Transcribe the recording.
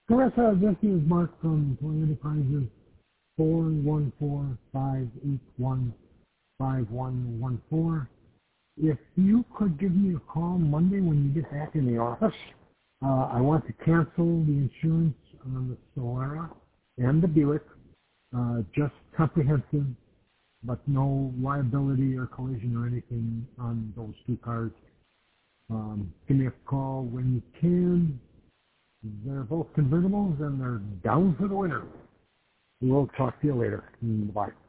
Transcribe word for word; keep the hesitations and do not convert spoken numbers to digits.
Carissa, this is Mark from Toy Enterprises, four one four, five eight one, five one one four. If you could give me a call Monday when you get back in the office, uh, I want to cancel the insurance on the Solara and the Buick, uh, just comprehensive, but no liability or collision or anything on those two cars. Um, give me a call when you can. They're both convertibles and they're down for the winter. We'll talk to you later. Bye.